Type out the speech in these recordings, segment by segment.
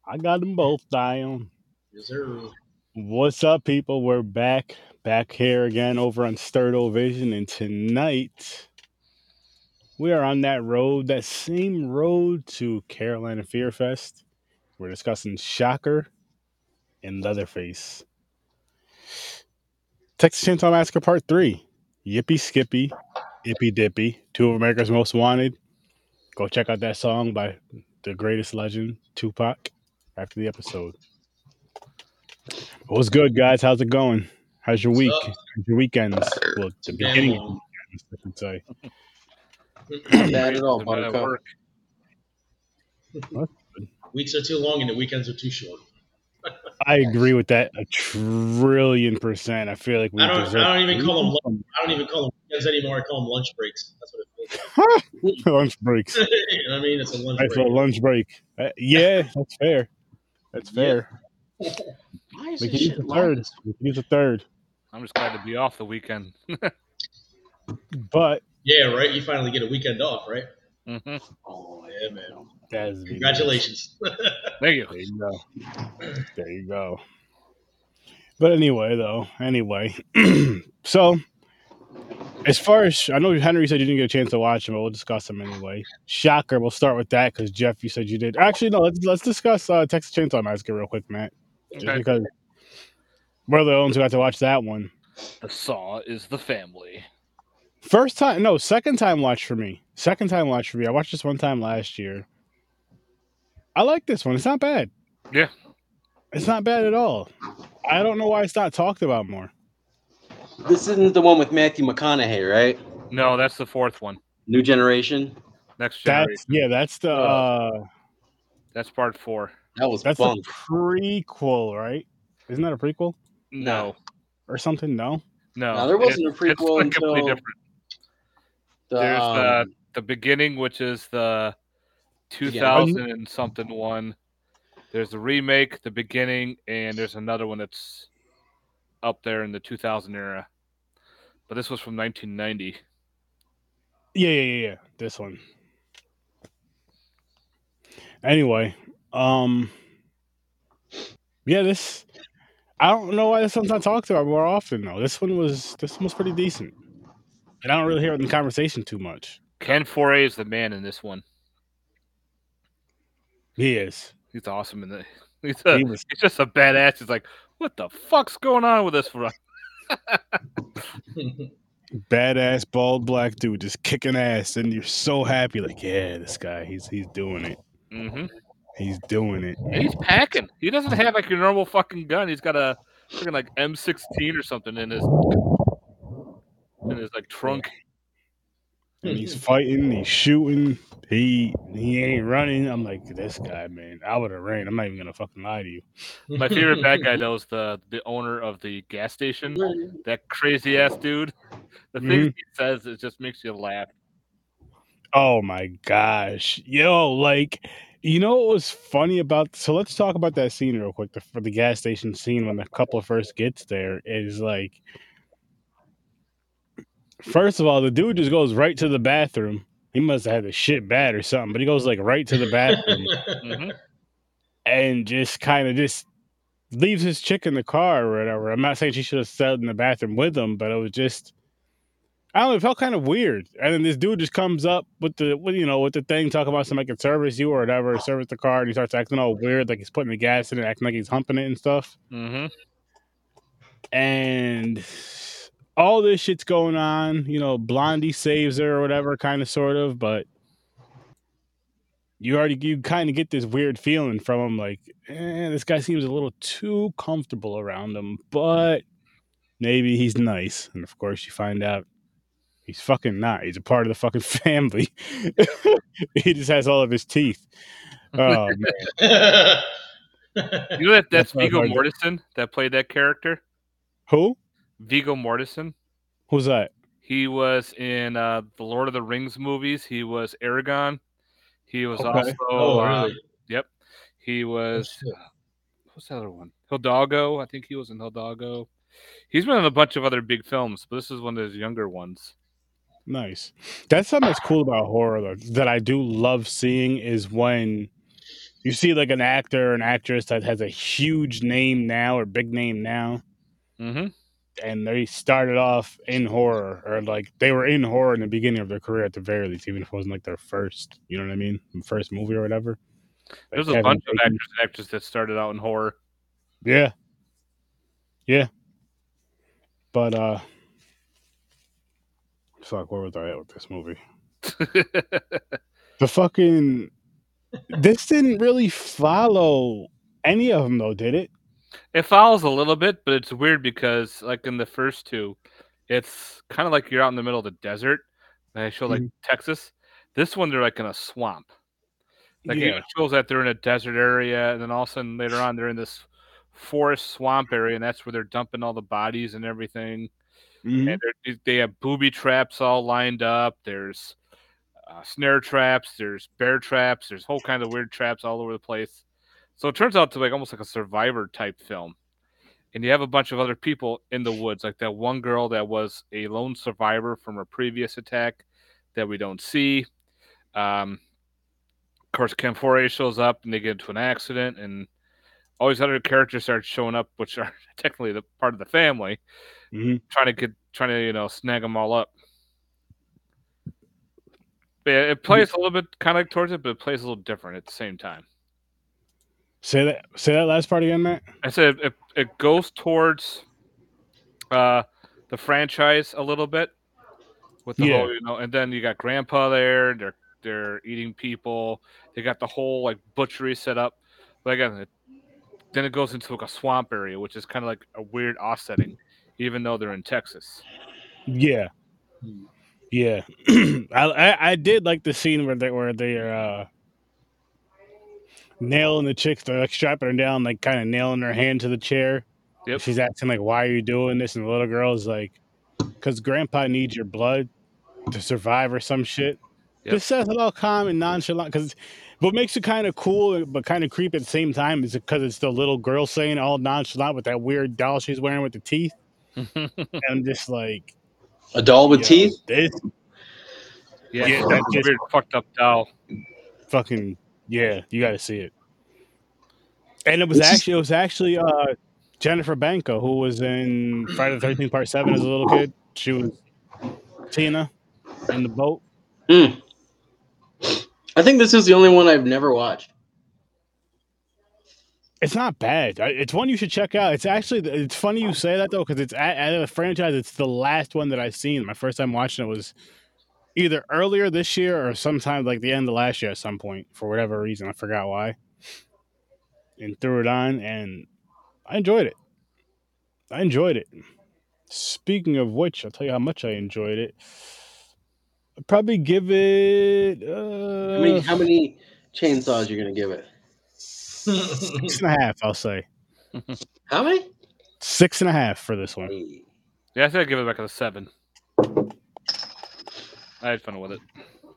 I got them both down. Yes, sir. What's up, people? We're back here again over on Sturdo Vision, and tonight we are on that same road to Carolina Fear Fest. We're discussing Shocker and Leatherface. Texas Chainsaw Massacre Part 3. Yippee Skippy, Ippy Dippy, two of America's Most Wanted. Go check out that song by the greatest legend, Tupac, after the episode. What's good, guys? How's it going? How's your What's week? up? How's your weekends? Well, the Too damn beginning of the long. weekends, I should say. Not bad at all, They're not at Buttercup. work. Weeks are too long and the weekends are too short. I agree with that 1,000,000,000%. I feel like we I deserve. don't even call them. I don't even call them weekends anymore. I call them lunch breaks. That's what it feels like. Lunch breaks. You know what I mean? It's a lunch Nice break. little lunch break. Yeah, that's fair. That's fair. Why is We this can use shit a third. lost? We can use a third. I'm just glad to be off the weekend. But Yeah, right. You finally get a weekend off, right? hmm Oh, Yeah, man. that's Congratulations. Thank you. There you go. There you go. But anyway, so as far as I know, Henry said you didn't get a chance to watch them, but we'll discuss them anyway. Shocker, we'll start with that because Jeff, you said you did. Actually, no, let's discuss Texas Chainsaw Massacre real quick, Matt. Just Okay. because we're the ones who got to watch that one. The Saw is the family. Second time watch for me. I watched this one time last year. I like this one. It's not bad. Yeah. It's not bad at all. I don't know why it's not talked about more. This isn't the one with Matthew McConaughey, right? No, that's the fourth one. New Generation. Next generation. That's the That's part 4. That was that's fun. the prequel, right? Isn't that a prequel No. or something? No. No, there wasn't a prequel it's completely until different. There's the beginning, which is the 2000 and something one. There's the remake, the beginning, and there's another one that's up there in the 2000 era. But this was from 1990. Yeah. This one. Anyway, this. I don't know why this one's not talked about more often though. This one was pretty decent, and I don't really hear it in the conversation too much. Ken Foray is the man in this one. He is. He's awesome in the. He's just a badass. He's like, what the fuck's going on with this run? Badass bald black dude just kicking ass, and you're so happy, like, yeah, this guy, he's doing it. Mm-hmm. He's doing it. And he's packing. He doesn't have like your normal fucking gun. He's got a freaking like M16 or something in his like trunk. And he's fighting, he's shooting, he ain't running. I'm like, this guy, man, I would have ran. I'm not even gonna fucking lie to you. My favorite bad guy though is the owner of the gas station. That crazy ass dude. The things he says, it just makes you laugh. Oh my gosh. Yo, like, you know what was funny about, so let's talk about that scene real quick, for the gas station scene when the couple first gets there, is like, first of all, the dude just goes right to the bathroom. He must have had the shit bad or something, but he goes like right to the bathroom and just kind of just leaves his chick in the car or whatever. I'm not saying she should have stayed in the bathroom with him, but it was just, I don't know, it felt kind of weird. And then this dude just comes up with the thing, talking about somebody can service you or whatever, service the car, and he starts acting all weird, like he's putting the gas in it, acting like he's humping it and stuff. Mm-hmm. And all this shit's going on, Blondie saves her or whatever, kind of, sort of, but you kind of get this weird feeling from him, like, this guy seems a little too comfortable around him, but maybe he's nice. And of course you find out he's fucking not. He's a part of the fucking family. He just has all of his teeth. Oh, man. You know that's Viggo Mortensen that played that character? Who? Viggo Mortensen. Who's that? He was in the Lord of the Rings movies. He was Aragorn. He was also... Oh, really? Yep. He was... what's the other one? Hidalgo. I think he was in Hidalgo. He's been in a bunch of other big films, but this is one of his younger ones. Nice. That's something that's cool about horror, though, that I do love seeing, is when, you see like an actor or an actress that has a huge name now or big name now, Mm-hmm. and they started off in horror, or like they were in horror in the beginning of their career at the very least, even if it wasn't like their first, you know what I mean, first movie or whatever. Like There's a Kevin bunch of Bacon. actors and actresses that started out in horror. Yeah. But fuck, where was I at with this movie? The fucking this didn't really follow any of them though, did it? It follows a little bit, but it's weird because, like in the first two, it's kind of like you're out in the middle of the desert. And they show like Texas. This one, they're like in a swamp. Like it shows that they're in a desert area, and then all of a sudden later on, they're in this forest swamp area, and that's where they're dumping all the bodies and everything. And they have booby traps all lined up. There's snare traps. There's bear traps. There's whole kind of weird traps all over the place. So it turns out to like almost like a Survivor type film. And you have a bunch of other people in the woods, like that one girl that was a lone survivor from a previous attack that we don't see. Of course, Ken Foree shows up and they get into an accident, and all these other characters start showing up, which are technically the part of the family, trying to snag them all up. But yeah, it plays a little bit kind of like towards it, but it plays a little different at the same time. Say that last part again, Matt. I said it goes towards the franchise a little bit with the whole, and then you got Grandpa there. They're eating people. They got the whole like butchery set up. But again, then it goes into like a swamp area, which is kind of like a weird offsetting, even though they're in Texas. Yeah. I did like the scene where they're nailing the chicks. They're like strapping her down, like kind of nailing her hand to the chair. Yep. She's asking like, "Why are you doing this?" And the little girl's like, "Because Grandpa needs your blood to survive," or some shit. Yep. Just says it all calm and nonchalant. Because what makes it kind of cool but kind of creepy at the same time is because it's the little girl saying all nonchalant with that weird doll she's wearing with the teeth. And I'm just like, a doll with teeth. That's a weird fucked up doll. Fucking you got to see it. And it was actually Jennifer Banco, who was in Friday the 13th Part 7 as a little kid. She was Tina in the boat. I think this is the only one I've never watched. It's not bad. It's one you should check out. It's funny you say that though, because it's out of the franchise. It's the last one that I've seen. My first time watching it was either earlier this year or sometime like the end of last year at some point for whatever reason. I forgot why. And threw it on, and I enjoyed it. Speaking of which, I'll tell you how much I enjoyed it. I'd probably give it. How many chainsaws you're gonna give it? 6.5, I'll say. How many? 6.5 for this one. Yeah, I think I'd give it like a 7. I had fun with it.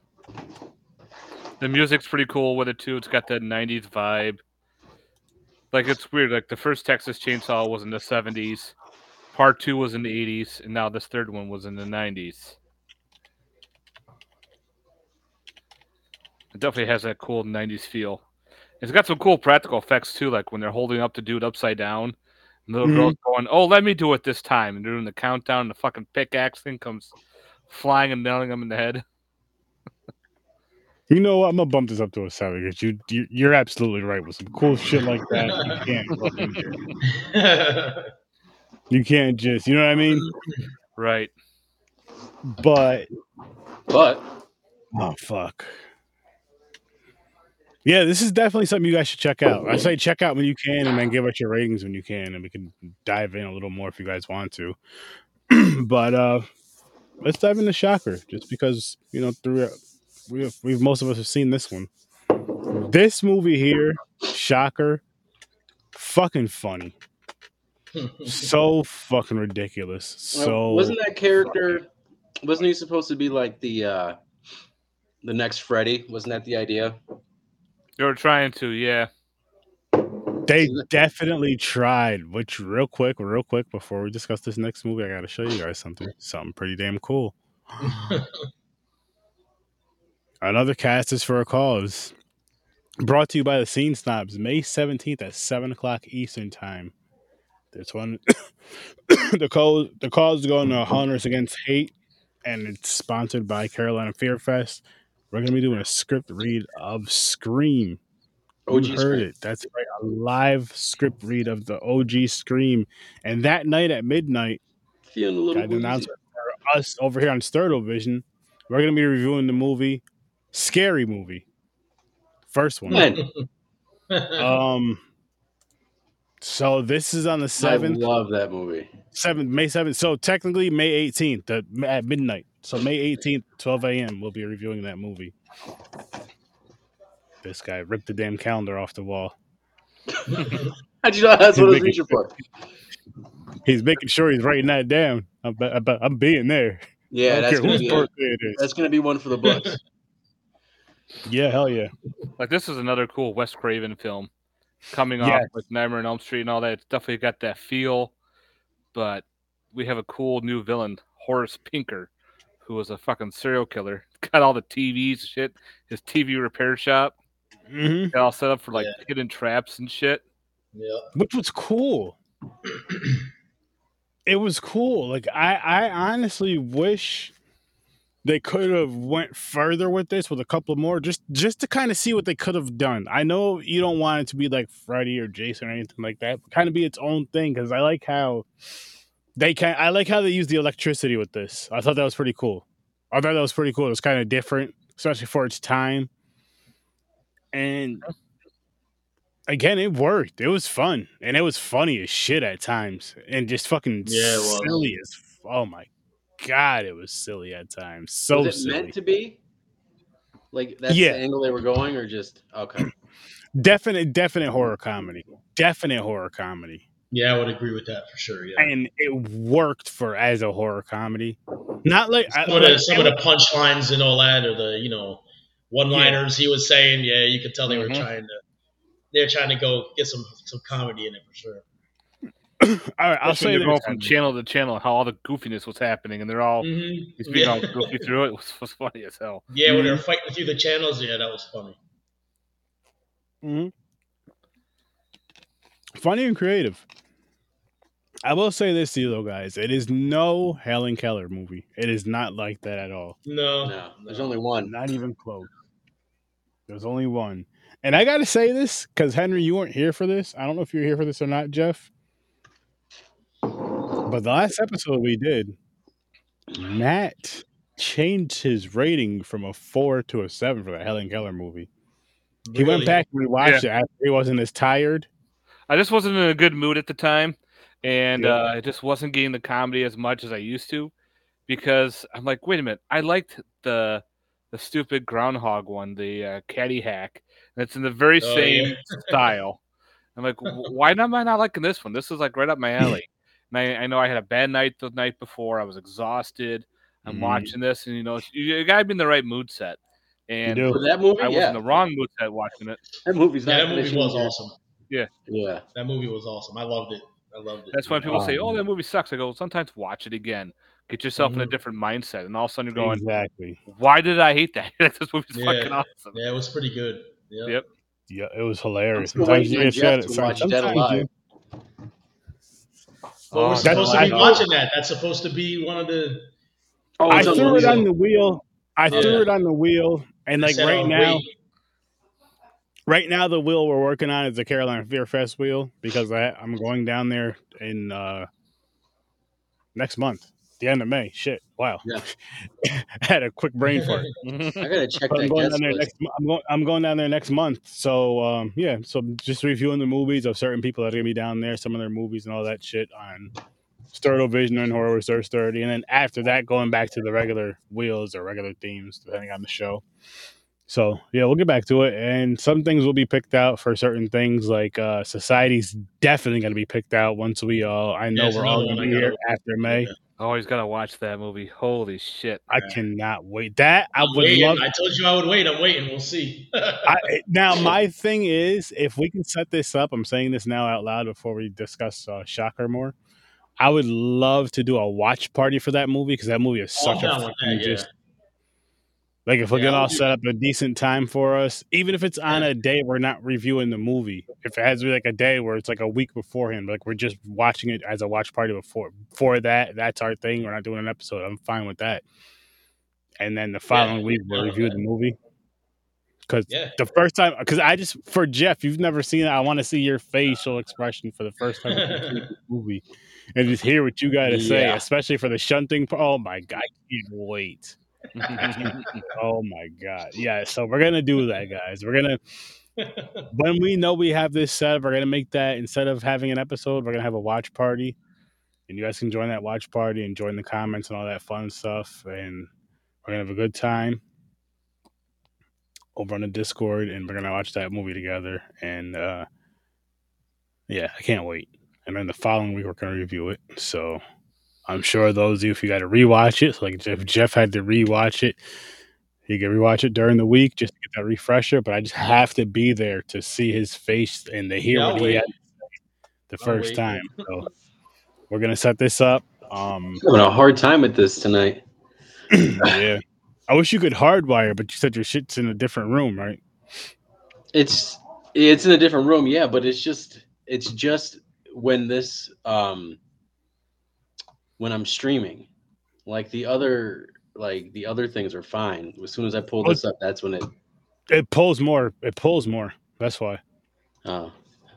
The music's pretty cool with it too. It's got that 90s vibe. Like, it's weird. Like, the first Texas Chainsaw was in the 70s. Part 2 was in the 80s. And now this third one was in the 90s. It definitely has that cool 90s feel. It's got some cool practical effects, too. Like, when they're holding up the dude upside down. And the little girl's going, "Oh, let me do it this time." And they're doing the countdown. And the fucking pickaxe thing comes flying and nailing them in the head. You know what? I'm gonna bump this up to a 7 because you're absolutely right with some cool shit like that. You can't just, you know what I mean? Right. But oh fuck. Yeah, this is definitely something you guys should check out. I say check out when you can, and then give us your ratings when you can, and we can dive in a little more if you guys want to. But let's dive into Shocker, just because we've most of us have seen this one. This movie here, Shocker, fucking funny, so fucking ridiculous. So wasn't that character? Wasn't he supposed to be like the next Freddy? Wasn't that the idea? They were trying to, yeah. They definitely tried. Which real quick, before we discuss this next movie, I gotta show you guys something pretty damn cool. Another cast is for a cause. Brought to you by the Scene Snobs, May 17th at 7 o'clock Eastern Time. This one, the cause is going to Hunters Against Hate, and it's sponsored by Carolina Fear Fest. We're going to be doing a script read of Scream. OG You heard Scream. it. That's right. A live script read of the OG Scream. And that night at midnight, Feeling a little got an woozy. announcement for us over here on Sturtle Vision. We're going to be reviewing the movie Scary Movie. First one. Man, So this is on the I 7th. love that movie. May 7th. So technically May 18th at midnight. So May 18th, 12 a.m. we'll be reviewing that movie. This guy ripped the damn calendar off the wall. How'd you know that's what I was reaching for? He's making sure he's writing that down. I'm being there. Yeah, that's gonna be That's gonna be one for the books. Yeah, hell yeah. Like, this is another cool Wes Craven film coming off with Nightmare on Elm Street and all that. It's definitely got that feel, but we have a cool new villain, Horace Pinker, who was a fucking serial killer. Got all the TVs and shit, his TV repair shop. Mm-hmm. Got all set up for like hidden traps and shit. Yeah. Which was cool. It was cool. Like I honestly wish they could have went further with this with a couple more, just to kind of see what they could have done. I know you don't want it to be like Freddy or Jason or anything like that, but kind of be its own thing, because I like how they use the electricity with this. I thought that was pretty cool. It was kind of different, especially for its time. And again, it worked. It was fun, and it was funny as shit at times, and just fucking silly as. Oh my god, it was silly at times. So was it silly. Meant to be? Like that's the angle they were going, or just okay? Definite horror comedy. Definite horror comedy. Yeah, I would agree with that for sure. Yeah, and it worked as a horror comedy. Not like some of the punchlines and all that, or the one-liners he was saying. Yeah, you could tell they were trying to go get some comedy in it for sure. All right, I'll say they're going from channel to channel, how all the goofiness was happening, and they're all he's being all goofy through it. It was funny as hell. Yeah, when they're fighting through the channels, that was funny. Mm-hmm. Funny and creative. I will say this to you though, guys. It is no Helen Keller movie. It is not like that at all. No. There's only one. Not even close. There's only one. And I gotta say this, because Henry, you weren't here for this. I don't know if you're here for this or not, Jeff. But the last episode we did, Matt changed his rating from a 4 to a 7 for the Helen Keller movie. He went back and rewatched it after he wasn't as tired. I just wasn't in a good mood at the time. And I just wasn't getting the comedy as much as I used to, because I'm like, wait a minute, I liked the stupid groundhog one, the Caddy Hack, and it's in the very same style. I'm like, why am I not liking this one? This is like right up my alley. And I know I had a bad night the night before. I was exhausted. I'm watching this, and you gotta be in the right mood set. And for that movie, I was in the wrong mood set watching it. That movie's that movie was awesome. Yeah, that movie was awesome. I loved it. That's why people say, "Oh, that movie sucks." I go, sometimes watch it again, get yourself in a different mindset, and all of a sudden you're going, exactly. Why did I hate that? This movie's fucking awesome. Yeah, it was pretty good. Yep. Yeah, it was hilarious. Sometimes you get to watch Dead Alive. Well, we're supposed to be watching that. That's supposed to be one of the. I threw it on the wheel. Threw it on the wheel, and like right now the wheel we're working on is the Carolina Fear Fest wheel, because I'm going down there in next month, the end of May. Shit, wow. Yeah. I had a quick brain fart. I gotta check that. I'm going down there next month. So so just reviewing the movies of certain people that are gonna be down there, some of their movies and all that shit on Sturtle Vision and Horror Research 30, and then after that going back to the regular wheels or regular themes depending on the show. So yeah, we'll get back to it, and some things will be picked out for certain things. Like Society's definitely going to be picked out once we all. I know we're all going to be here after May. Always got to watch that movie. Holy shit! I cannot wait. That I would waiting. love. I told you I would wait. I'm waiting. We'll see. Now my thing is, if we can set this up, I'm saying this now out loud before we discuss Shocker more. I would love to do a watch party for that movie, because that movie is such a fucking Like if we can all set up a decent time for us, even if it's on a day we're not reviewing the movie. If it has to be like a day where it's like a week beforehand, like we're just watching it as a watch party before that's our thing. We're not doing an episode. I'm fine with that. And then the following week we'll review the movie. Because the first time, for Jeff, you've never seen it. I want to see your facial expression for the first time in the movie and just hear what you got to say, especially for the shunting. Oh my God, I can't wait. Oh my God. Yeah. So we're going to do that, guys. We're going to, when we know we have this set up, we're going to make that instead of having an episode, we're going to have a watch party. And you guys can join that watch party and join the comments and all that fun stuff. And we're going to have a good time over on the Discord, and we're gonna watch that movie together. And I can't wait. And then the following week we're gonna review it. So I'm sure those of you, if you got to rewatch it, so like if Jeff had to rewatch it, he could rewatch it during the week just to get that refresher. But I just have to be there to see his face and to hear what he had to say the first time. So we're gonna set this up. I'm having a hard time with this tonight. Yeah. I wish you could hardwire, but you said your shit's in a different room, right? It's in a different room, yeah, but it's just when this when I'm streaming. Like the other things are fine. As soon as I pull this up, that's when it pulls more. It pulls more. That's why. Oh.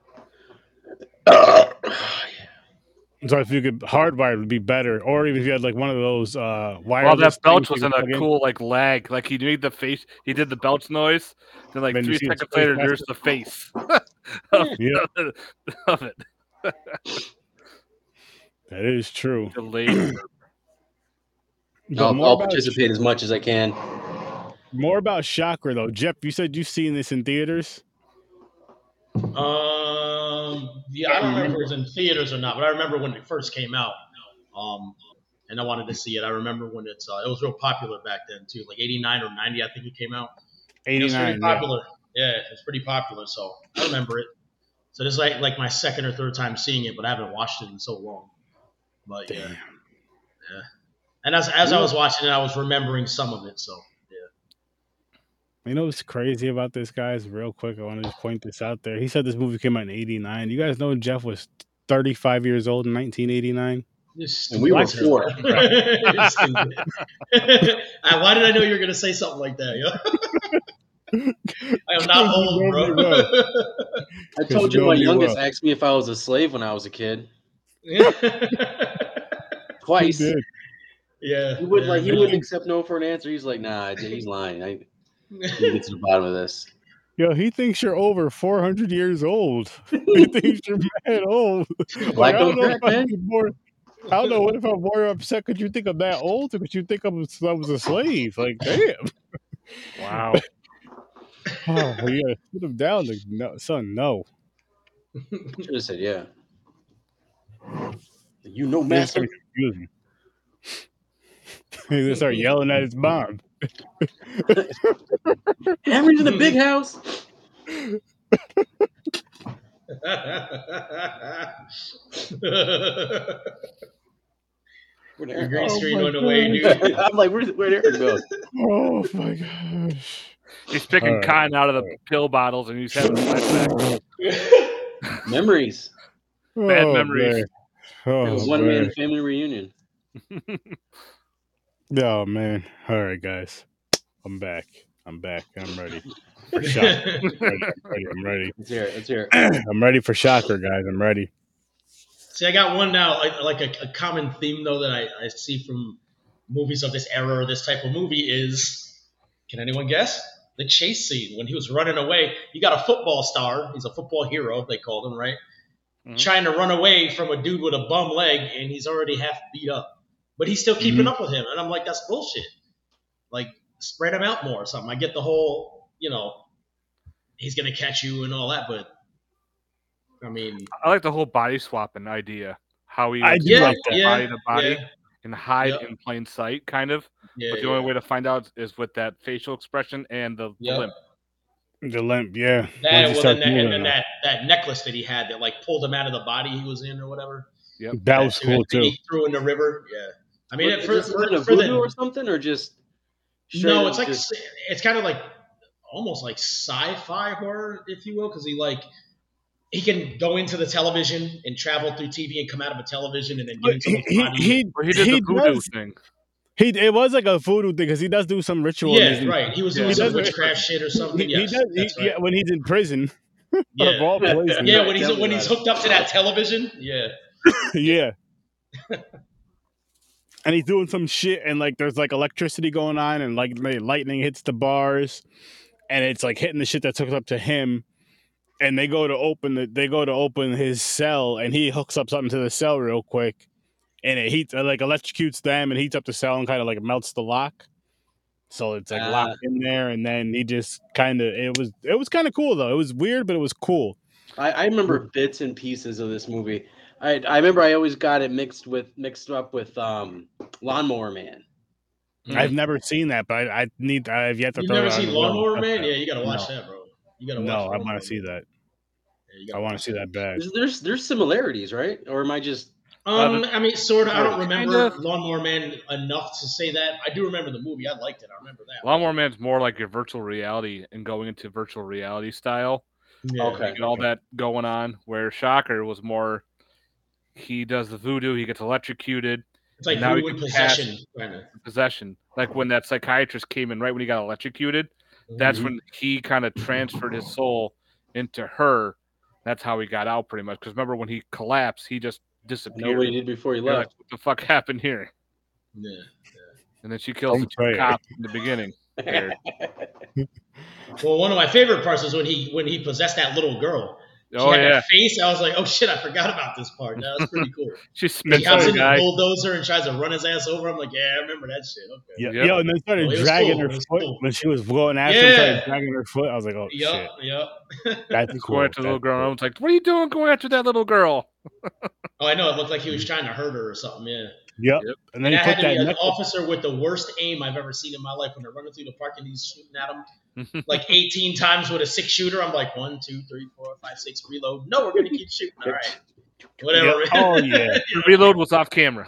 So if you could hardwire, it would be better. Or even if you had like one of those wireless. Well, that belch was in a cool like lag. Like he made the face. He did the belch noise. Then like 3 seconds later, there's the face of it. That is true. Delayed. I'll participate as much as I can. More about Shocker though, Jeff. You said you've seen this in theaters. Yeah, I don't remember if it was in theaters or not, but I remember when it first came out. And I wanted to see it. I remember when it was real popular back then too, like 89 or 90, I think it came out. 89. It was pretty popular. Yeah, it was pretty popular, so I remember it. So this is like my second or third time seeing it, but I haven't watched it in so long. But yeah. And as I was watching it, I was remembering some of it. So yeah. You know what's crazy about this, guys? Real quick, I want to just point this out there. He said this movie came out in 89. You guys know Jeff was 35 years old in 1989? And we were 4. Why did I know you were going to say something like that? Yo? I am not old, bro. I told you my youngest asked me if I was a slave when I was a kid. Twice. He did. Yeah. He wouldn't accept no for an answer. He's like, nah, he's lying. I need to get to the bottom of this. Yo, he thinks you're over 400 years old. He thinks you're mad old. Like, I don't know. What if I'm more upset because you think I'm that old or because you think I was a slave? Like, damn. Wow. Oh, you gotta sit him down. Like, no, son, no. Should have said, yeah. You know, master. He's gonna start yelling at his mom. Henry's in the big house. The green screen went away, dude. I'm like, where'd Eric go? Oh my gosh. He's picking cotton out of the pill bottles and he's having flashbacks. Memories. Bad memories. One man family reunion. Oh man. All right, guys. I'm back. I'm ready. For Shocker. I'm ready. Let's hear it. I'm ready for Shocker, guys. I'm ready. See, I got one now, like a common theme, though, that I see from movies of this era or this type of movie is, can anyone guess? The chase scene when he was running away. You got a football star. He's a football hero, they called him, right? Mm-hmm. Trying to run away from a dude with a bum leg, and he's already half beat up. But he's still keeping up with him. And I'm like, that's bullshit. Like, spread him out more or something. I get the whole, he's going to catch you and all that, but I mean, I like the whole body swapping idea. How he body to body and hide in plain sight, kind of. But the only way to find out is with that facial expression and the limp. The limp, yeah. That necklace that he had that like pulled him out of the body he was in or whatever. Yep. That was cool too. He threw in the river. Yeah. I mean, for the voodoo or something, or just No, it's like it's kind of like almost like sci-fi horror, if you will, because he can go into the television and travel through TV and come out of a television and then get into someone's body. He did the voodoo thing. It was like a voodoo thing because he does do some ritual. Yeah, right. He was doing some witchcraft shit or something. He does. Yeah, when he's in prison. Yeah, when he's hooked up to that television. Yeah. Yeah. And he's doing some shit, and like there's like electricity going on, and like lightning hits the bars, and it's like hitting the shit that's hooked up to him. And they go to open his cell, and he hooks up something to the cell real quick, and it electrocutes them and heats up the cell and kind of like melts the lock. So it's like locked in there, and then he just it was kind of cool though. It was weird, but it was cool. I remember bits and pieces of this movie. I remember I always got it mixed up with Lawnmower Man. I've never seen that, but I've yet to. You've never seen Lawnmower Man? Yeah, you gotta watch that, bro. You gotta watch. No, I want to see that. I want to see that bad. There's similarities, right? Or am I just? I mean, sort of. I don't remember Lawnmower Man enough to say that. I do remember the movie. I liked it. I remember that. Lawnmower Man's more like your virtual reality and going into virtual reality style. Yeah. Okay. All that going on. Where Shocker was more, he does the voodoo. He gets electrocuted. It's like voodoo in possession. Possession. Like when that psychiatrist came in right when he got electrocuted. That's when he kind of transferred his soul into her. That's how he got out pretty much. Because remember when he collapsed, he just disappeared. Nobody did before he left. Like, what the fuck happened here? Yeah. And then she kills the cop in the beginning. Well, one of my favorite parts is when he possessed that little girl. She had that face. I was like, oh shit, I forgot about this part. That was pretty cool. She spits on the guy. bulldozer and tries to run his ass over. I'm like, yeah, I remember that shit. Okay. Yeah, and then started dragging her foot when she was going after him, started dragging her foot. I was like, oh shit. Yep. That's cool. Going after the little girl. I was like, what are you doing going after that little girl? Oh, I know. It looked like he was trying to hurt her or something. Yeah. Yep. And then I had to be an officer with the worst aim I've ever seen in my life when they're running through the park and he's shooting at him like 18 times with a 6-shooter. I'm like 1, 2, 3, 4, 5, 6, reload. No, we're gonna keep shooting. All right. Whatever. Yep. Oh yeah. The reload was off camera.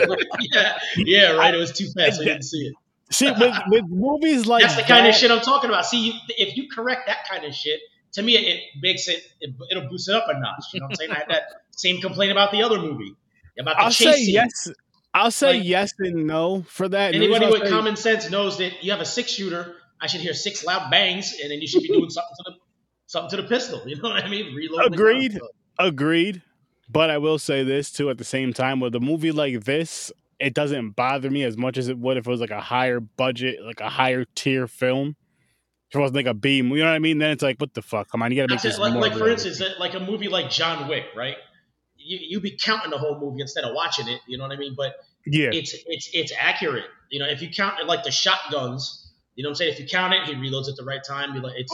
yeah, right. It was too fast. We didn't see it. See, with movies like that's the kind of shit I'm talking about. See, if you correct that kind of shit, to me, it makes it'll boost it up a notch. You know what I'm saying? I had that same complaint about the other movie. About the chase scene. Yes. I'll say yes and no for that. Anybody with common sense knows that you have a 6-shooter. I should hear 6 loud bangs, and then you should be doing something to the pistol. You know what I mean? Reload. Agreed. But I will say this too at the same time. With a movie like this, it doesn't bother me as much as it would if it was like a higher budget, like a higher tier film. If it wasn't like a B, you know what I mean? Then it's like, what the fuck? Come on, you gotta make this more. Like for instance, like a movie like John Wick, right? You be counting the whole movie instead of watching it. You know what I mean? But yeah, it's accurate. You know, if you count it like the shotguns, you know what I'm saying? If you count it, he reloads at the right time.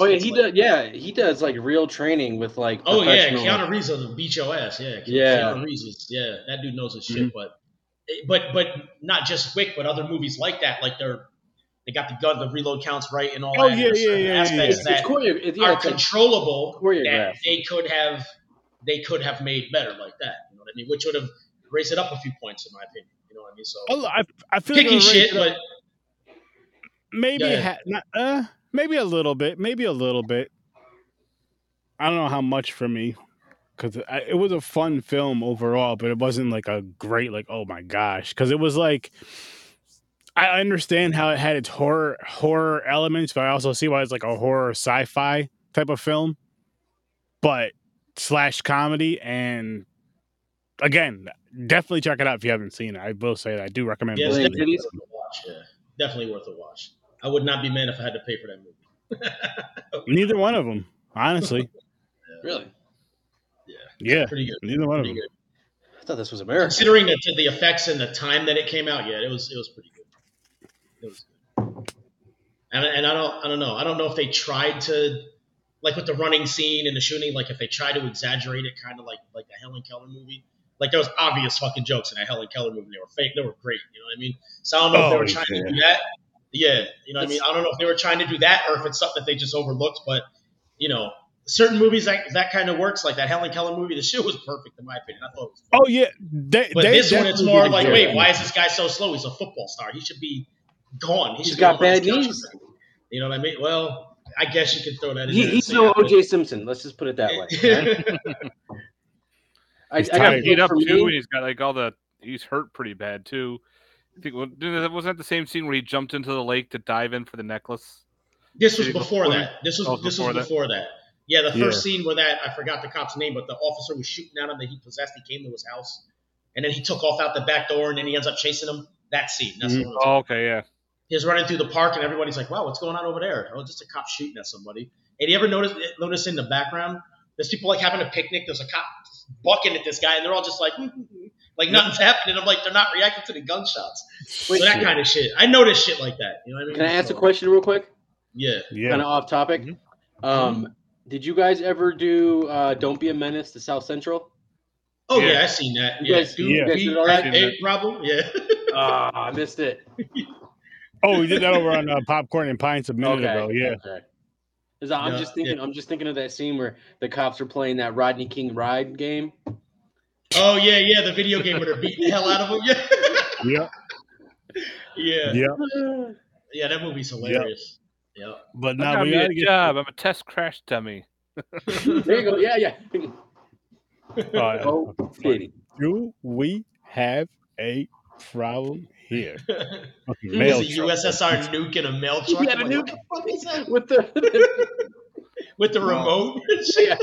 He does like real training with like. Oh yeah, Keanu Reeves will beat your ass. Yeah, Keanu Reeves that dude knows his shit. But not just Wick, but other movies like that. Like they got the gun, the reload counts right, and all that. Aspects that are controllable that they could have made better like that. You know what I mean? Which would have raised it up a few points, in my opinion. You know what I mean? So I feel picking like shit, but maybe maybe a little bit. I don't know how much for me, because it was a fun film overall, but it wasn't like a great like oh my gosh, because it was like I understand how it had its horror elements, but I also see why it's like a horror sci-fi type of film, but / comedy. And again, definitely check it out if you haven't seen it. I will say that I do recommend. Yeah, it's definitely worth a watch. Yeah, definitely worth a watch. I would not be mad if I had to pay for that movie. Neither one of them, honestly. Really? Yeah, pretty good. Neither one of them. Good. I thought this was American. Considering the effects and the time that it came out, yeah, it was pretty good. It was good. And I don't know. I don't know if they tried to, like with the running scene and the shooting, like if they tried to exaggerate it, kind of like the Helen Keller movie. Like there was obvious fucking jokes in that Helen Keller movie. They were fake. They were great. You know what I mean? So I don't know if they were trying to do that. Yeah, you know what I mean? I don't know if they were trying to do that or if it's something that they just overlooked. But, you know, certain movies that kind of works, like that Helen Keller movie, the shit was perfect in my opinion. I thought it was perfect. Oh, yeah. But this one, it's more like, wait, why is this guy so slow? He's a football star. He should be gone. He's got bad knees. You know what I mean? Well, I guess you could throw that in. He's no O.J. Simpson. Let's just put it that way. I got beat up too, and he's got like he's hurt pretty bad too. I think wasn't that the same scene where he jumped into the lake to dive in for the necklace? This was before that. This was before that. Yeah, the first scene where I forgot the cop's name, but the officer was shooting at him that he possessed. He came to his house, and then he took off out the back door, and then he ends up chasing him. That scene. That's the one. Oh, okay, yeah. He was running through the park, and everybody's like, "Wow, what's going on over there?" Oh, just a cop shooting at somebody. And you ever notice in the background, there's people like having a picnic. There's a cop bucking at this guy, and they're all just like nothing's happening. I'm like, they're not reacting to the gunshots. So that kind of shit. I noticed shit like that. You know what I mean? Can I ask a question real quick? Yeah. Kind of off topic. Mm-hmm. Did you guys ever do Don't Be a Menace to South Central? Oh, yeah, I seen that. You guys have a problem? Yeah. I missed it. Oh, we did that over on Popcorn and Pints a minute ago. Yeah. Okay. I'm just thinking of that scene where the cops are playing that Rodney King Ride game. Oh yeah, the video game where they're beating the hell out of him. Yeah. Yeah, that movie's hilarious. Yeah. But now we gotta get job. I'm a test crash dummy. There you go. Yeah. Do we have a problem here? Mail a USSR nuke in a mail truck. Yeah, nuke. What the fuck is that? With the remote. Yeah.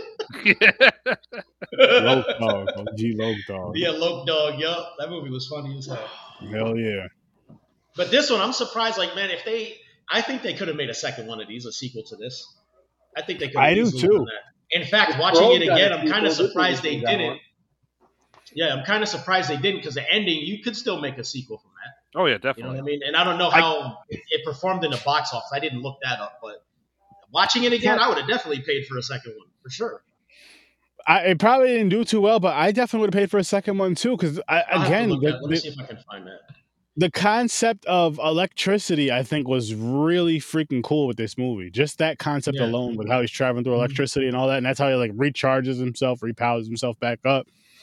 Loke Dog. OG Loke Dog. Yeah, Loke Dog. Yup. That movie was funny as hell. Hell yeah. But this one, I'm surprised. Like, man, I think they could have made a second one of these, a sequel to this. I think they could. I do too. In fact, watching it again, I'm kind of surprised they didn't. Yeah, I'm kind of surprised they didn't because the ending, you could still make a sequel from that. Oh yeah, definitely. You know what I mean? And I don't know how it performed in the box office. I didn't look that up, but watching it again, I would have definitely paid for a second one for sure. It probably didn't do too well, but I definitely would have paid for a second one too. Because again, let me see if I can find that. The concept of electricity, I think, was really freaking cool with this movie. Just that concept alone, with how he's traveling through electricity and all that, and that's how he like recharges himself, repowers himself back up.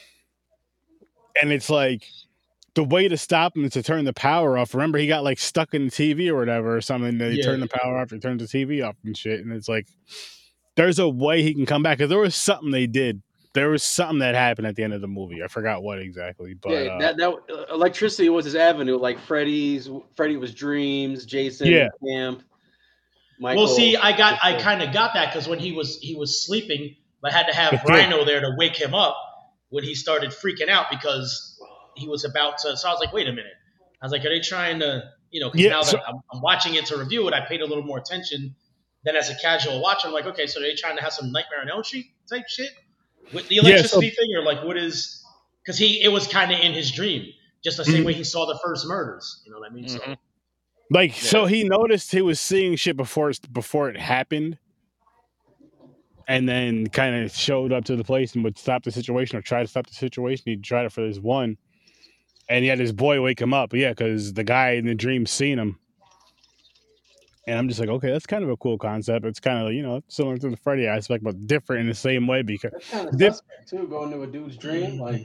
And it's like the way to stop him is to turn the power off. Remember, he got like stuck in the TV or whatever or something. Then he turned the power off, he turned the TV off and shit. And it's like there's a way he can come back. Because there was something they did. There was something that happened at the end of the movie. I forgot what exactly. But that electricity was his avenue. Like Freddy was Dreams, Jason, Camp. Michael. Well, see, I kind of got that because when he was sleeping, I had to have Rhino there to wake him up when he started freaking out because he was about to. So I was like, wait a minute. I was like, are they trying to, because now that I'm watching it to review it, I paid a little more attention than as a casual watcher. I'm like, okay, so are they trying to have some Nightmare on Elm Street type shit with the electricity thing, or like what is? Because it was kind of in his dream, just the same way he saw the first murders. You know what I mean? Mm-hmm. So he noticed he was seeing shit before it happened. And then kind of showed up to the place and would stop the situation or try to stop the situation. He tried it for this one. And he had his boy wake him up. Yeah, because the guy in the dream seen him. And I'm just like, okay, that's kind of a cool concept. It's kind of, similar to the Freddy aspect, but different in the same way. Because that's kind of suspect, too, going to a dude's dream. Like,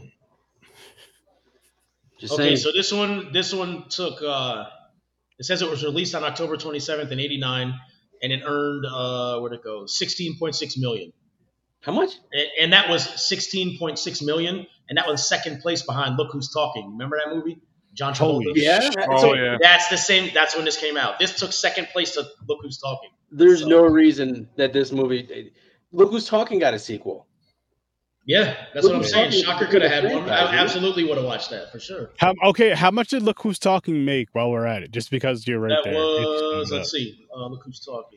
saying. So this one took, it says it was released on October 27th in 1989. And it earned, where'd it go? $16.6 million. How much? And that was $16.6 million. And that was second place behind Look Who's Talking. Remember that movie? John Travolta. Yeah. That's the same. That's when this came out. This took second place to Look Who's Talking. There's no reason that this movie, Look Who's Talking, got a sequel. Yeah, that's what I'm saying. Shocker could have had one. I absolutely would have watched that for sure. How much did Look Who's Talking make while we're at it? Just because you're right there. That was, let's see. Look Who's Talking.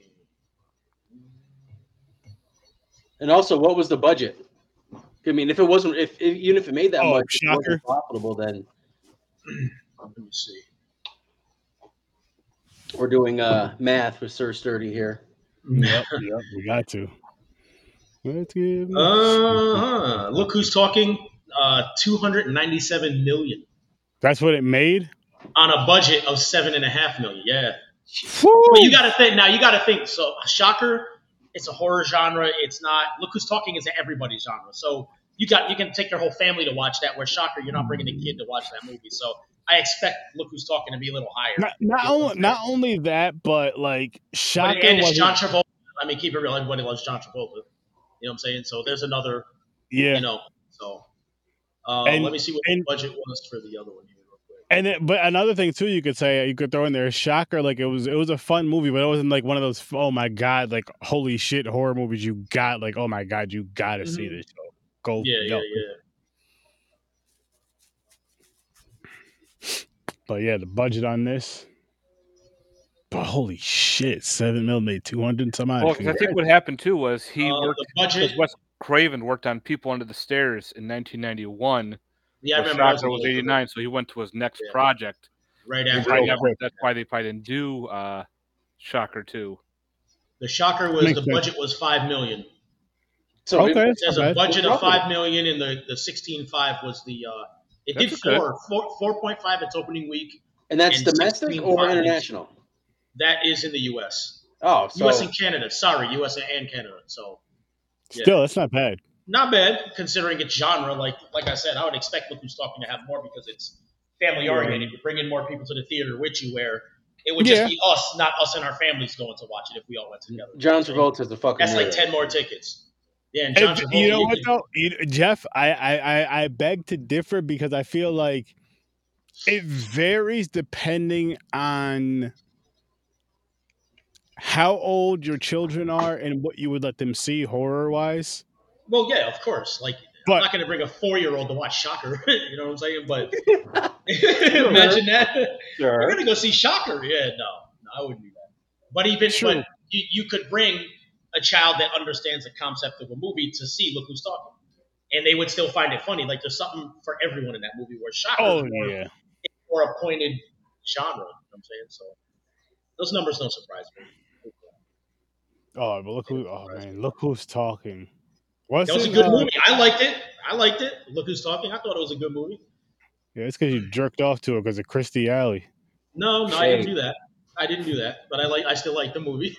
And also, what was the budget? I mean, if it wasn't, even if it made that much, Shocker. It wasn't profitable, then. Let me see. We're doing math with Sir Sturdy here. Yep, we got to. Let's get Look Who's Talking, $297 million. That's what it made? On a budget of $7.5 million, yeah. But you gotta think, so Shocker, it's a horror genre, it's not Look Who's Talking is everybody's genre. So you can take your whole family to watch that, where Shocker, you're not bringing a kid to watch that movie. So I expect Look Who's Talking to be a little higher. Not only that, but like Shocker and it's John Travolta. I mean, keep it real. Everybody loves John Travolta. You know what I'm saying? So there's another. Yeah. You know. So let me see what the budget was for the other one here real quick. But another thing too, you could throw in there Shocker. Like it was a fun movie, but it wasn't like one of those oh my god, like holy shit horror movies. You got like oh my god, you gotta see this show. Go. Yeah. But yeah, the budget on this. But holy shit, 7 mil made 200 some odd. Well, because I think what happened too was he worked. The budget. Wes Craven worked on People Under the Stairs in 1991. Yeah, I remember. Shocker was 89, so he went to his next project. Right after. That's why they probably didn't do Shocker 2. The Shocker was the budget was $5 million. So there's a budget of $5 million, and the 16.5 was the. It did 4.5 its opening week. And that's domestic or international? That is in the U.S. Oh, so U.S. and Canada. Sorry, U.S. and Canada. So still, that's not bad. Not bad considering its genre. Like I said, I would expect Look Who's Talking to have more because it's family oriented. You bring in more people to the theater with you, where it would just be us, not us and our families going to watch it if we all went together. John Travolta's the fucking. That's like 10 more tickets. Yeah, and John Travolta. You know what though, Jeff? I beg to differ because I feel like it varies depending on how old your children are and what you would let them see horror wise. Well, yeah, of course. Like, I'm not going to bring a 4-year-old to watch Shocker. You know what I'm saying? But imagine that. Sure. We're going to go see Shocker. Yeah, no, I wouldn't do that. But but you could bring a child that understands the concept of a movie to see Look Who's Talking, and they would still find it funny. Like, there's something for everyone in that movie. Where Shocker is more a pointed genre. You know what I'm saying? So those numbers don't surprise me. Oh, but look who's talking. That was a good movie. I liked it. Look Who's Talking. I thought it was a good movie. Yeah, it's because you jerked off to it because of Kirstie Alley. No, I didn't do that. But I still like the movie.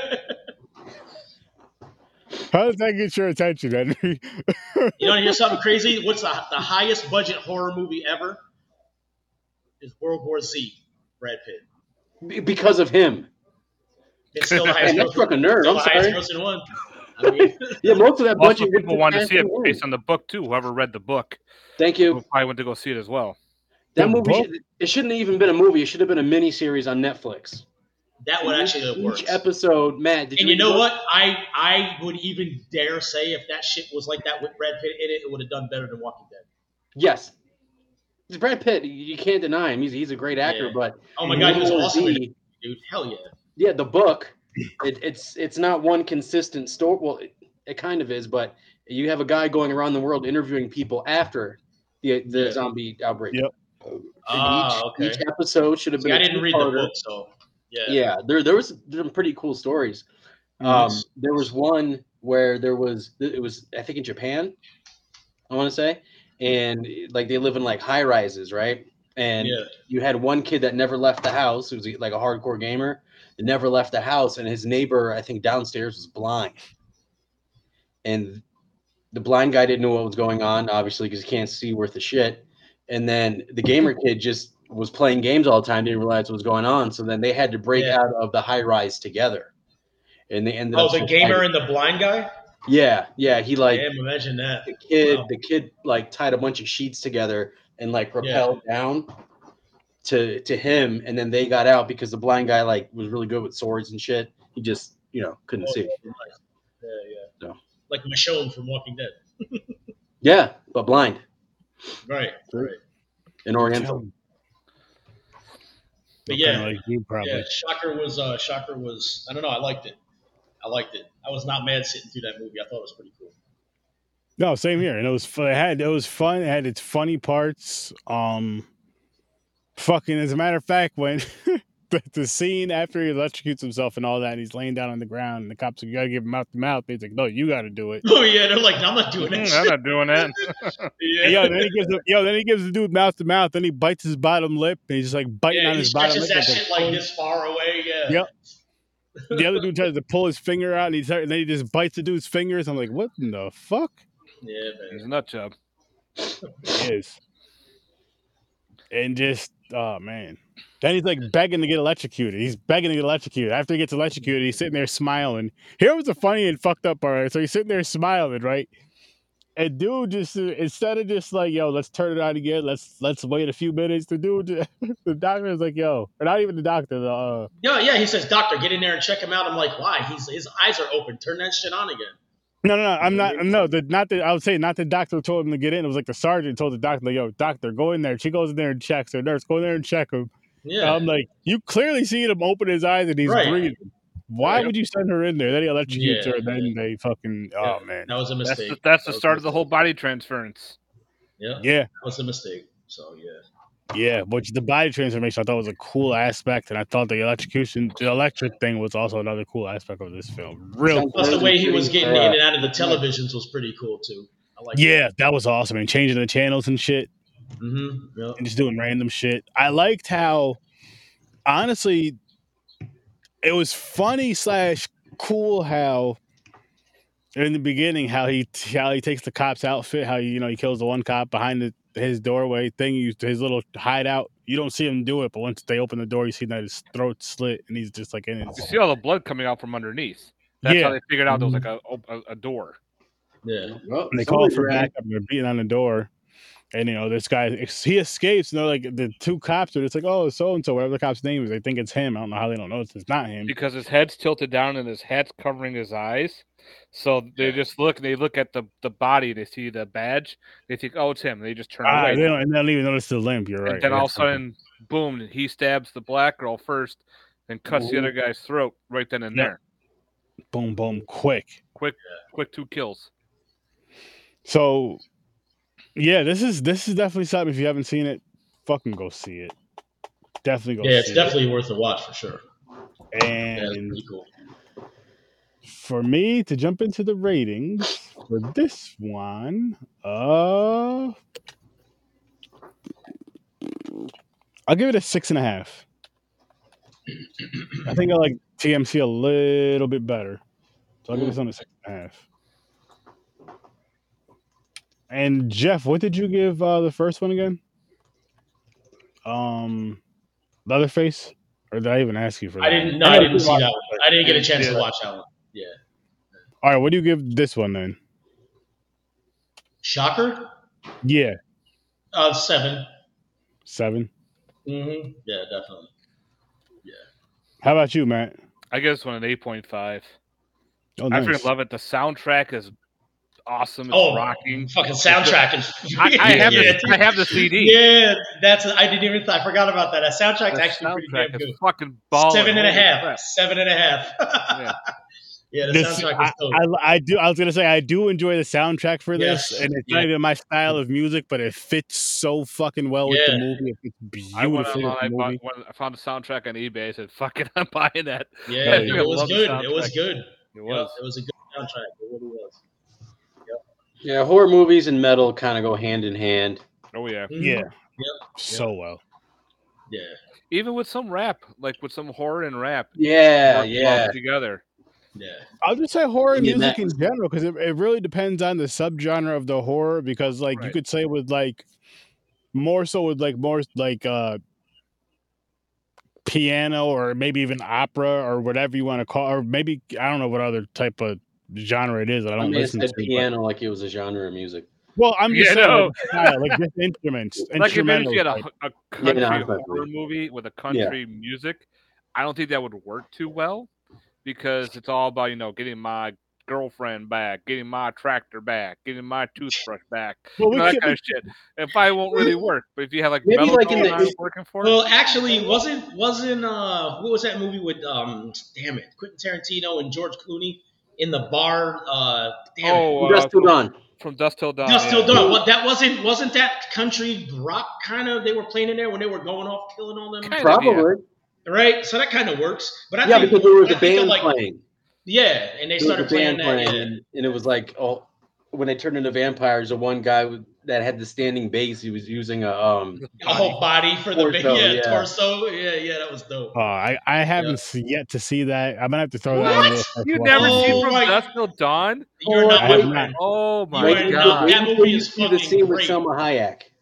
How does that get your attention, Henry? You want to hear something crazy? What's the highest budget horror movie ever? Is World War Z, Brad Pitt. Because of him. It's still the highest. That's fucking nerd. I'm sorry. One. I mean, yeah, most of that budget. People want to see it based on the book too. Whoever read the book, thank you. I went to go see it as well. That movie, it shouldn't have even been a movie. It should have been a mini series on Netflix. That would actually work. Each episode, Matt. You know what? I would even dare say if that shit was like that with Brad Pitt in it, it would have done better than Walking Dead. Yes. It's Brad Pitt. You can't deny him. He's a great actor, but oh my god, he was awesome, dude. Hell yeah. Yeah, the book. It's not one consistent story. Well, it kind of is, but you have a guy going around the world interviewing people after the zombie outbreak. Yep. Each episode should have been. I didn't read the book, so yeah. There was some pretty cool stories. There was one where it was I think in Japan, I want to say, and like they live in like high rises, right? And you had one kid that never left the house. Who was like a hardcore gamer. That never left the house, and his neighbor, I think downstairs, was blind. And the blind guy didn't know what was going on, obviously, because he can't see worth a shit. And then the gamer kid just was playing games all the time, didn't realize what was going on. So then they had to break out of the high rise together. And they ended up. Oh, the gamer and the blind guy? Yeah. He like. Damn, imagine that. The kid like tied a bunch of sheets together and like rappelled down to him, and then they got out because the blind guy like was really good with swords and shit. He just couldn't see. Yeah. So. Like Michonne from Walking Dead. Yeah, but blind. Right. In Oriental. But like you probably. Yeah, Shocker was I don't know, I liked it. I was not mad sitting through that movie. I thought it was pretty cool. No, same here. And it was fun. It had its funny parts. Fucking, as a matter of fact, when the scene after he electrocutes himself and all that, and he's laying down on the ground, and the cops are you gotta give him mouth to mouth. He's like, no, you gotta do it. Oh yeah, they're like, no, I'm not doing that. I'm not doing that. Then he gives the dude mouth to mouth. Then he bites his bottom lip, and he's just like biting on his bottom lip. He stretches that shit like this far away. Yeah. Yep. The other dude tries to pull his finger out, and then he just bites the dude's fingers. I'm like, what in the fuck? Yeah, man. He's a nut job. It is. and just oh man. Then he's like begging to get electrocuted. He's begging to get electrocuted. After he gets electrocuted, he's sitting there smiling. Here was the funny and fucked up part. So he's sitting there smiling, right? And dude just instead of just like, yo, let's turn it on again. Let's wait a few minutes. The dude, the doctor is like, yo, or not even the doctor. Yeah. He says, doctor, get in there and check him out. I'm like, why? His eyes are open. Turn that shit on again. No, I'm not. No, I would say not the doctor told him to get in. It was like the sergeant told the doctor, like, yo, doctor, go in there. She goes in there and checks her. Nurse, go in there and check him. Yeah. And I'm like, you clearly see him open his eyes and he's breathing. Why would you send her in there? Then he electrocutes her, and then they fucking. Oh man, that was a mistake. That's the start of the whole body transference. Yeah, that was a mistake. So yeah, but the body transformation I thought was a cool aspect, and I thought the electric thing was also another cool aspect of this film. Plus the way he was getting in and out of the televisions was pretty cool too. I like that was awesome, and changing the channels and shit, and just doing random shit. I liked how, honestly, it was funny / cool how in the beginning how he takes the cop's outfit, how he kills the one cop behind his doorway thing, his little hideout. You don't see him do it, but once they open the door, you see that his throat's slit and he's just like in it. You see all the blood coming out from underneath. That's how they figured out there was like a door. Yeah. Well, and they call for backup and they're beating on the door. And this guy, he escapes. Like the two cops are just like, oh, so and so, whatever the cop's name is. They think it's him. I don't know how they don't know it's not him because his head's tilted down and his hat's covering his eyes. So they just look. They look at the body. They see the badge. They think, oh, it's him. They just turn away. They don't even notice the limp. You're right. And then all of a sudden, boom! He stabs the black girl first, and cuts the other guy's throat right then and there. Boom, boom, quick 2 kills. So. Yeah, this is definitely something. If you haven't seen it, fucking go see it. Definitely go see it. Yeah, it's definitely worth a watch for sure. And it's pretty cool. For me to jump into the ratings for this one, I'll give it a 6.5. I think I like TMC a little bit better. So I'll give this one a 6.5. And Jeff, what did you give the first one again? Leatherface? Or did I even ask you for that? I didn't see that one. I didn't get a chance to watch that one. Yeah. All right, what do you give this one then? Shocker? Yeah. 7. 7? Mm-hmm. Yeah, definitely. Yeah. How about you, Matt? I give this one an 8.5. Oh, nice. I freaking love it. The soundtrack is awesome. It's rocking. Fucking soundtrack is. I have the CD. Yeah, I forgot about that. That soundtrack's actually pretty damn good. Fucking ball. 7.5. 7.5. Yeah, the soundtrack is dope. I was gonna say I do enjoy the soundtrack for this, and it's not even my style of music, but it fits so fucking well with the movie. It's beautiful. I found the soundtrack on eBay. I said, "Fuck it, I'm buying that." Yeah, it was good. It was good. It was. It was a good soundtrack. It really was. Yeah, horror movies and metal kind of go hand in hand. Oh yeah, yeah, so well. Yeah, even with some rap, like with some horror and rap. Yeah, together. Yeah, I'll just say horror music in general because it really depends on the subgenre of the horror. Because you could say with more piano or maybe even opera or whatever you want to call, or maybe I don't know what other type of genre it is. I don't listen to piano like it was a genre of music. Well, I'm just saying, like just instruments. Like if you had a country horror movie with a country music, I don't think that would work too well because it's all about getting my girlfriend back, getting my tractor back, getting my toothbrush back, that kind of shit. It probably won't really work. But if you have maybe working for well, actually, wasn't what was that movie with Quentin Tarantino and George Clooney in the bar? Dusk Till Dawn. From Dusk Till Dawn. Dusk Till Dawn. Well, that wasn't that country rock kind of they were playing in there when they were going off killing all them? Probably. Right, so that kind of works. But I think because there was a band playing. Yeah, and they started playing that. And it was like, when they turned into vampires, the one guy that had the standing bass, he was using a whole body for the torso. Yeah, that was dope. I haven't yet to see that. I'm gonna have to throw that in there. You never seen From Dusk Till Dawn? You're not. Oh my god! That movie is fucking the scene great. with Selma Hayek.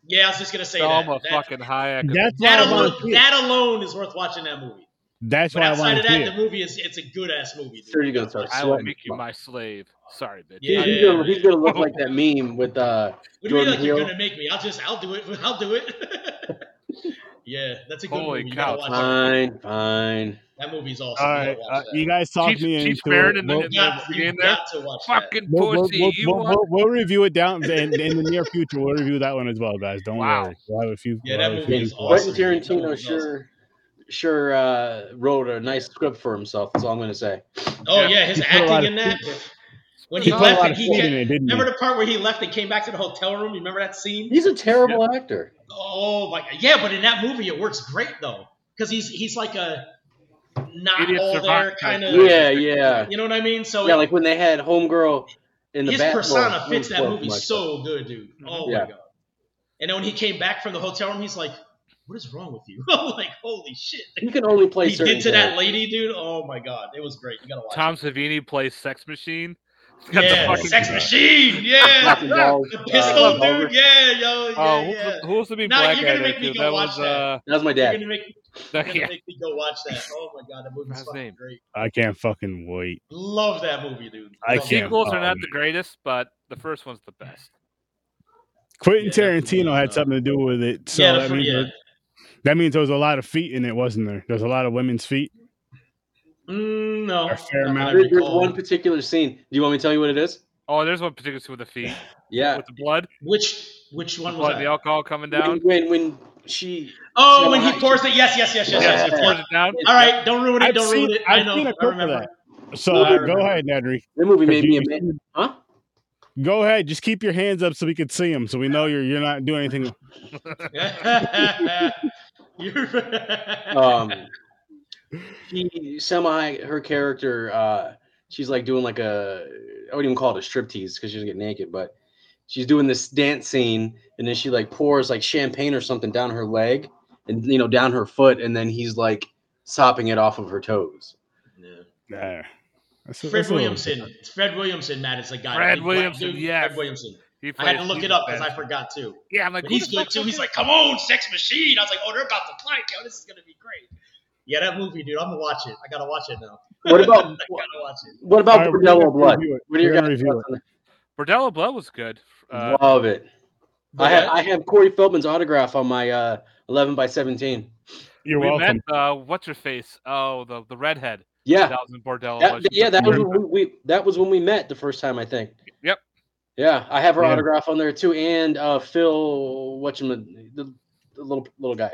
Yeah, I was just gonna say Salma that. fucking Hayek. That alone is worth watching that movie. That's but why outside I of that, the movie it's a good ass movie. Dude. You're gonna start I will make you my slave. Sorry, bitch. Yeah. He's gonna look like that meme with What do you mean, like Hill? you're gonna make me? I'll do it. Yeah, that's a good Holy movie. cow. Fine. That movie's awesome. All right, you guys talked me into it. You got to watch fucking that. pussy. We'll review it down in the near future. We'll review that one as well, guys. Don't worry. We'll have a few. Yeah, that movie is awesome. Quentin Tarantino sure wrote a nice script for himself. That's all I'm going to say. Oh yeah, his acting in that. When he left, remember the part where he left and came back to the hotel room? You remember that scene? He's a terrible actor. Oh my god, yeah, but in that movie it works great though, because he's like a not Idiot all there kind of. Yeah. You know what I mean? So yeah, like when they had Homegirl in the his persona fits that movie so good, dude. Oh my god! And then when he came back from the hotel room, he's like, "What is wrong with you?" I'm like, "Holy shit!" He can only play. He did to that lady, dude. Oh my god, it was great. You gotta watch. Tom Savini plays Sex Machine. Yeah, Sex Machine. Yeah, the pistol, dude. Yeah, yeah. Who was to be black? You're gonna make me go watch that. That was my dad. You're gonna make me go watch that. Oh my god, that movie's fucking great. I can't fucking wait. Love that movie, dude. The sequels are not the greatest, but the first one's the best. Quentin Tarantino had something to do with it, so that means there was a lot of feet in it, wasn't there? There's a lot of women's feet. No. A fair amount. There's one particular scene. Do you want me to tell you what it is? Oh, there's one particular scene with the feet. Yeah. With the blood. Which one was that? The alcohol coming down. When she. Oh, when he pours it. Yes. He pours it down. All right, don't ruin it. Don't ruin it. I know. I remember that. So go ahead, Nedry. That movie made me a man. Huh? Go ahead. Just keep your hands up so we can see them, so we know you're not doing anything. Her character, she's like doing like I wouldn't even call it a striptease because she doesn't get naked, but she's doing this dance scene, and then she like pours like champagne or something down her leg and down her foot, and then he's like sopping it off of her toes. Yeah. Fred Williamson, Matt, is the guy. Fred Williamson. I had to look it up because I forgot too. Yeah, I'm like, he's good too. He's like, come on, Sex Machine. I was like, oh, they're about to fight. Yo, this is gonna be great. Yeah, that movie, dude. I'm gonna watch it. I gotta watch it now. What about I gotta watch it. What about Bordello Blood? What are your guys' review it? Bordello Blood was good. Love it. I have Corey Feldman's autograph on my 11x17. You're welcome. Met, what's her face? Oh, the redhead. Yeah, that was in Bordello. That was when we met the first time, I think. Yep. Yeah, I have her autograph on there too, and Phil, the little guy.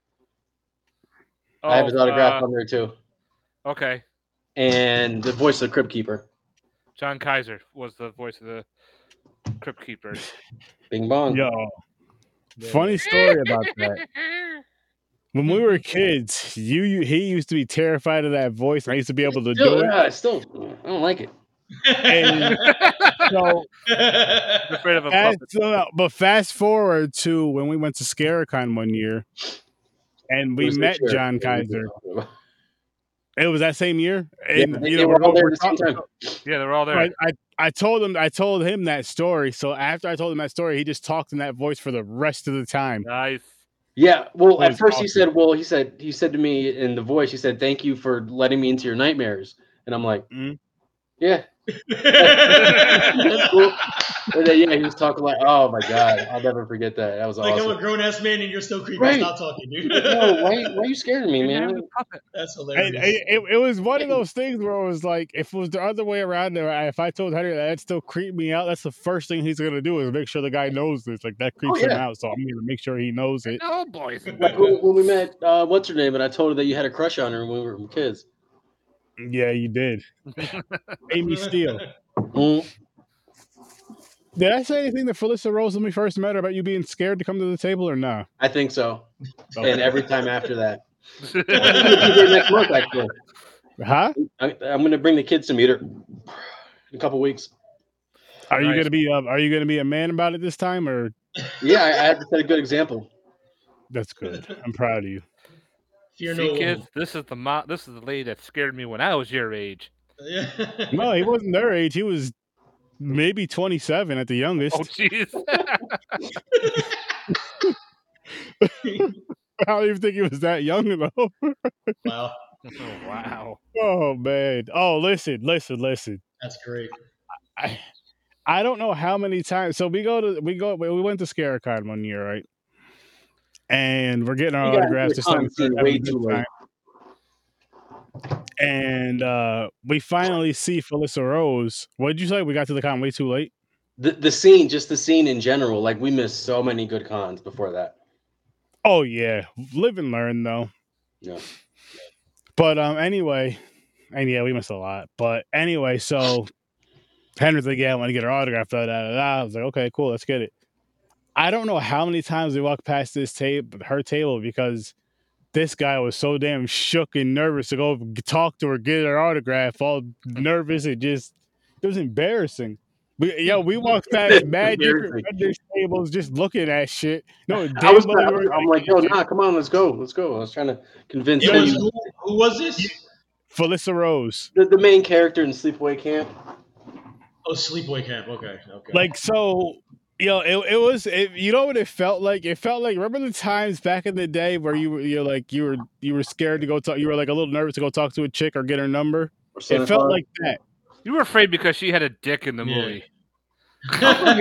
I have his autograph on there too. Okay. And the voice of the Crypt Keeper. John Kaiser was the voice of the Crypt Keeper. Bing bong. Yo, funny story about that. When we were kids, he used to be terrified of that voice, and I used to be able to do it. Yeah, I don't like it. And so, afraid of a but fast forward to when we went to Scarecon one year, and we met John Kaiser. It was that same year, and they were all there at the same time. Yeah, they were all there. I told him that story. So after I told him that story, he just talked in that voice for the rest of the time. Nice. Yeah. Well, at first awesome. he said to me in the voice, he said, "Thank you for letting me into your nightmares," and I'm like, "Yeah." That's cool. And then, he was talking like, "Oh my god, I'll never forget that. That was awesome." Like I'm a grown ass man and you're still creepy. Right. Stop talking, dude. No, why are you scared of me, man? That's hilarious. It was one of those things where it was like, if it was the other way around, if I told Henry that still creeped me out, that's the first thing he's gonna do is make sure the guy knows this. Like that creeps him out, so I'm gonna make sure he knows it. Oh boys. Like when we met, what's her name? And I told her that you had a crush on her when we were kids. Yeah, you did. Amy Steele. Mm. Did I say anything to Felissa Rose when we first met her about you being scared to come to the table or no? I think so. Okay. And every time after that. Next month, actually. Huh? I'm going to bring the kids to meet her in a couple weeks. Are you gonna be a man about it this time, or? Yeah, I have to set a good example. That's good. I'm proud of you. See, kids, this is the lady that scared me when I was your age. No, he wasn't their age. He was maybe 27 at the youngest. Oh, jeez. don't even think he was that young though. Wow. Wow. Oh man. Oh, listen. That's great. I don't know how many times. So we went to Scarecon one year, right? And we're getting our autographs to con scene way too late. And we finally see Felissa Rose. What did you say? We got to the con way too late? The scene, just the scene in general, like we missed so many good cons before that. Oh yeah. Live and learn though. Yeah. But anyway, and yeah, we missed a lot. But anyway, so Henry's like, yeah, I want to get her autograph. I was like, okay, cool, let's get it. I don't know how many times we walked past her table, because this guy was so damn shook and nervous to go talk to her, get her autograph, all nervous. It was embarrassing. We walked past mad different vendors' tables just looking at shit. No, I'm like, yo, nah, come on, let's go. I was trying to convince him. Who was this? Felissa Rose. The main character in Sleepaway Camp. Oh, Sleepaway Camp. Okay. Like, so, it was, you know what it felt like? It felt like, remember the times back in the day where you were scared to go talk, you were like a little nervous to go talk to a chick or get her number? It felt like that. You were afraid because she had a dick in the movie. Oh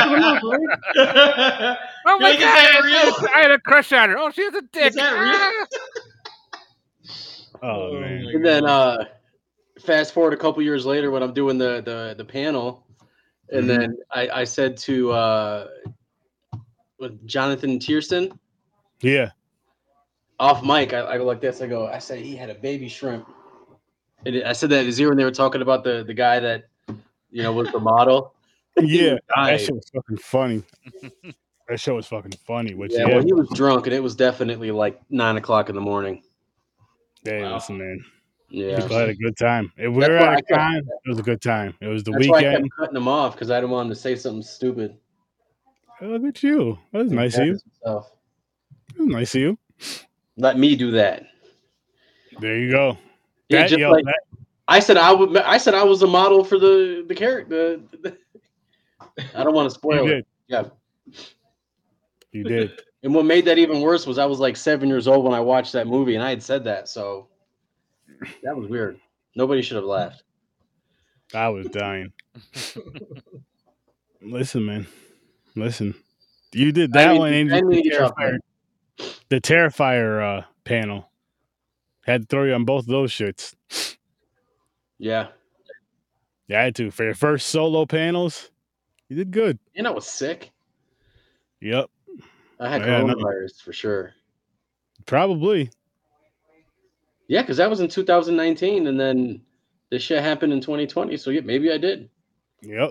my God! I had a crush on her. Oh, she has a dick. Is that real? Oh man! And then fast forward a couple years later when I'm doing the panel, and then I said to Jonathan Tiersten, yeah, off mic, I go like this. I said he had a baby shrimp. And I said that in his ear when they were talking about the guy that was the model. Yeah, that shit was fucking funny. That show was fucking funny. Which, well, he was drunk, and it was definitely like 9:00 in the morning. Hey, listen, man. Yeah, people had a good time. If we were at a con, it was a good time. It was the weekend. Why I kept cutting him off, because I didn't want him to say something stupid. Oh, look at you. That was nice of you. That was nice of you. Let me do that. There you go. Yeah, I said I was a model for the character. I don't want to spoil it. Yeah. You did. And what made that even worse was I was like 7 years old when I watched that movie, and I had said that, so that was weird. Nobody should have laughed. I was dying. Listen, man. Listen. You did that one and the Terrifier panel. Had to throw you on both of those shits. Yeah. You had to. For your first solo panels, you did good. And I was sick. Yep. I had coronavirus for sure. Probably. Yeah, because that was in 2019, and then this shit happened in 2020. So yeah, maybe I did. Yep.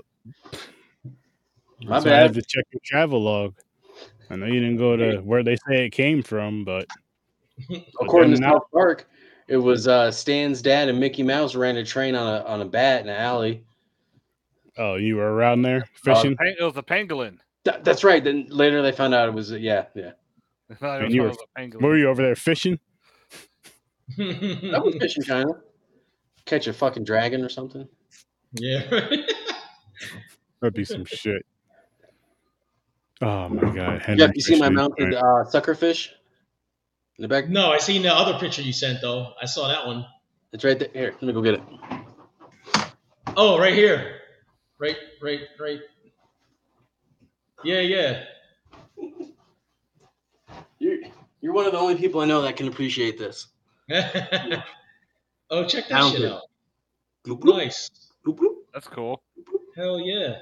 My bad. I had to check your travel log. I know you didn't go to where they say it came from, but according to South Park, it was Stan's dad and Mickey Mouse ran a train on a bat in an alley. Oh, you were around there fishing? It was a pangolin. That's right. Then later they found out it was yeah. Were you over there fishing? I was fishing, kind of. Catch a fucking dragon or something. Yeah. That'd be some shit. Oh my God. Henry, you see my mounted suckerfish in the back? No, I seen the other picture you sent though. I saw that one. It's right there. Here, let me go get it. Oh, right here. Right. Yeah. You're one of the only people I know that can appreciate this. Oh, check that shit out. Bloop, bloop. Nice. Bloop, bloop. That's cool. Hell yeah.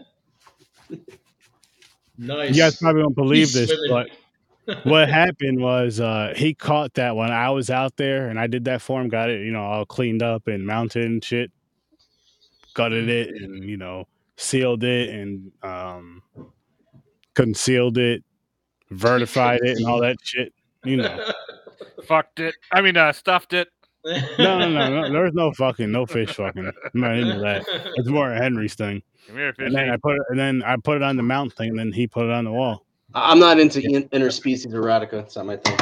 Nice. You guys probably don't believe this, but what happened was he caught that one. I was out there and I did that for him, got it, all cleaned up and mounted and shit. Gutted it and, sealed it and concealed it, vertified it and all that shit. Fucked it. I mean, stuffed it. No. There's no fucking, no fish fucking. I'm not into that. It's more Henry's thing. Come here, and then I put it on the mount thing, and then he put it on the wall. I'm not into interspecies erotica. It's not my thing.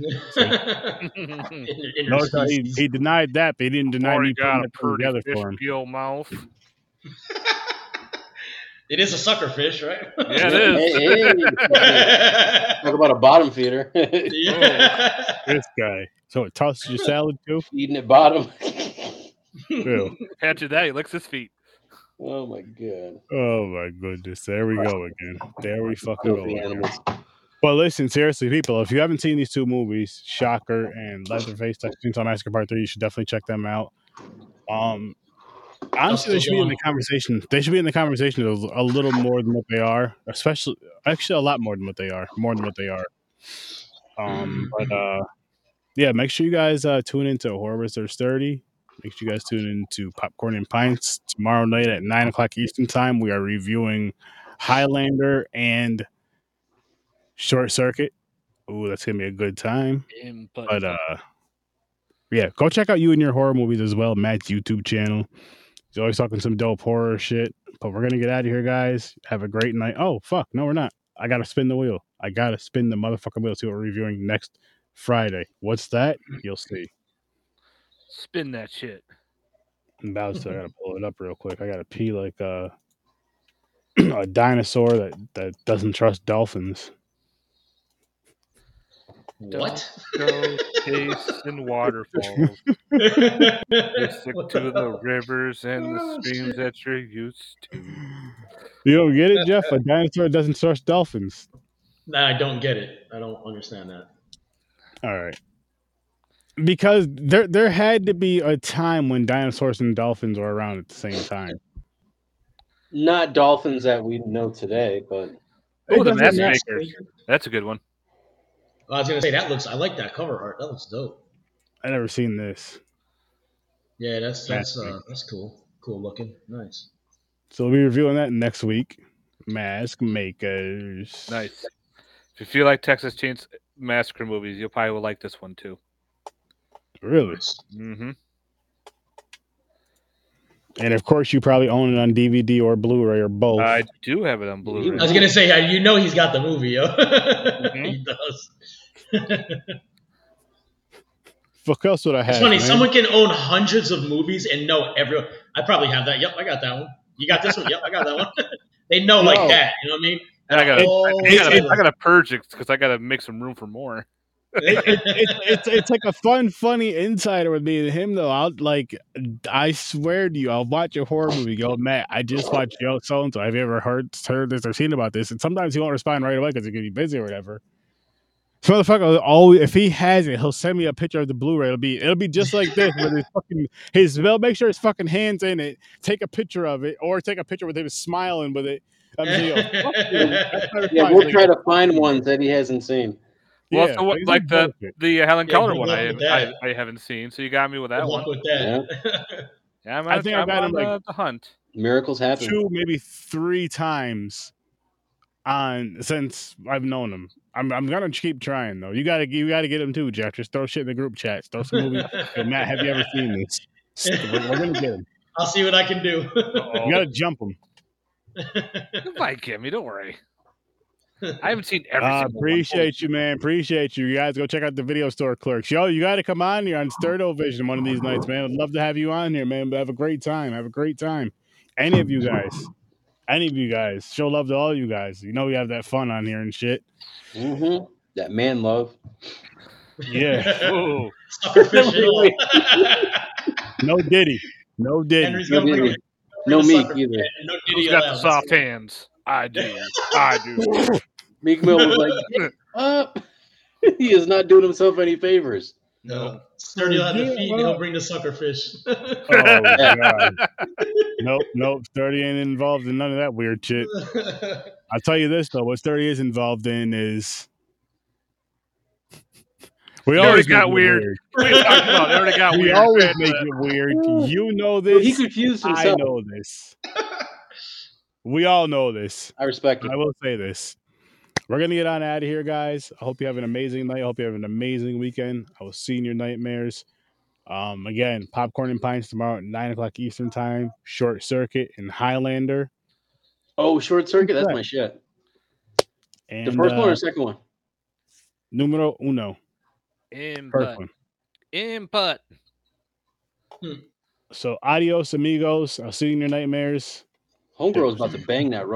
No, he denied that, but he didn't deny me putting it together for him. Mouth. It is a sucker fish, right? Yeah, it is. Hey. Talk about a bottom feeder. This guy. So it tosses your salad too? Feeding it bottom. Ew. Catch that, he licks his feet. Oh my god. Oh my goodness. There we go again. There we fucking go Filthy again. animals. But listen, seriously, people, if you haven't seen these two movies, Shocker and Leatherface, Texas Chainsaw Massacre Part 3, you should definitely check them out. Honestly, they should be in the conversation. They should be in the conversation a little more than what they are, actually a lot more than what they are, yeah, make sure you guys tune into Horrors Are Sturdy. Make sure you guys tune into Popcorn and Pints tomorrow night at 9:00 Eastern Time. We are reviewing Highlander and Short Circuit. Ooh, that's gonna be a good time. But yeah, go check out You and Your Horror Movies as well, Matt's YouTube channel. He's always talking some dope horror shit. But we're gonna get out of here, guys. Have a great night. Oh fuck, no, we're not. I gotta spin the wheel. I gotta spin the motherfucking wheel. See what we're reviewing next Friday. What's that? You'll see. Spin that shit. I gotta pull it up real quick. I gotta pee like a dinosaur that doesn't trust dolphins. What? Go chasing waterfalls. They stick to the rivers and the streams that you're used to. You don't get it, Jeff? A dinosaur doesn't trust dolphins. Nah, I don't get it. I don't understand that. All right. Because there had to be a time when dinosaurs and dolphins were around at the same time. Not dolphins that we know today, but Oh, the Matchmaker. That's a good one. I was gonna say I like that cover art. That looks dope. I never seen this. Yeah, that's cool. Cool looking. Nice. So we'll be reviewing that next week. Mask Makers. Nice. If you feel like Texas Chainsaw Massacre movies, you'll probably will like this one too. Really? Mm-hmm. And of course, you probably own it on DVD or Blu-ray or both. I do have it on Blu-ray. I was gonna say, you know, he's got the movie, yo. Mm-hmm. He does. Fuck else would I have? It's funny. Man. Someone can own hundreds of movies and know everyone. I probably have that. Yep, I got that one. You got this one. Yep, I got that one. They know like that. You know what I mean? And I gotta purge it because I gotta make some room for more. It's like a fun, funny insider with me and him though. I swear to you, I'll watch a horror movie. Go, Matt, I just watched so and so. Have you ever heard this or seen about this? And sometimes he won't respond right away because he could be busy or whatever. So motherfucker, if he has it, he'll send me a picture of the Blu-ray. It'll be just like this with they'll make sure his fucking hands in it. Take a picture of it, or take a picture with him smiling with it. Yeah, we'll try to find ones that he hasn't seen. Well, Yeah, so what, like the Helen Keller one, I haven't seen. So you got me with that one. With that. Yeah, I think I've got him the hunt. Miracles happen 2, maybe 3 times since I've known him. I'm gonna keep trying though. You gotta get him too, Jeff. Just throw shit in the group chat. Throw some movies. Hey, Matt, have you ever seen this? We're gonna get him. I'll see what I can do. You gotta jump him. You might get me. Don't worry. I haven't seen everything. Appreciate you, man. Appreciate you. You guys go check out the Video Store Clerks. Yo, you got to come on here on Sturdo Vision one of these nights, man. I'd love to have you on here, man. But have a great time. Any of you guys. Show love to all you guys. You know we have that fun on here and shit. Mm-hmm. That man love. Yeah. No Diddy. No Diddy. No Meek either. No Who's got the soft hands? I do. Meek Mill was like, get up. He is not doing himself any favors. No. Sturdy will have the feet and he'll bring the sucker fish. Oh, God. Nope. Sturdy ain't involved in none of that weird shit. I'll tell you this, though. What Sturdy is involved in is... We always got weird. We already got weird. We always make it weird. You know this. He confused himself. I know this. We all know this. I respect it. I will say this. We're going to get on out of here, guys. I hope you have an amazing night. I hope you have an amazing weekend. I will see you in your nightmares. Again, Popcorn and Pints tomorrow at 9:00 Eastern Time. Short Circuit and Highlander. Oh, Short Circuit? That's my shit. And, the first one or the second one? Numero uno. Input. So, adios, amigos. I'll see you in your nightmares. Homegirl's about to bang that road.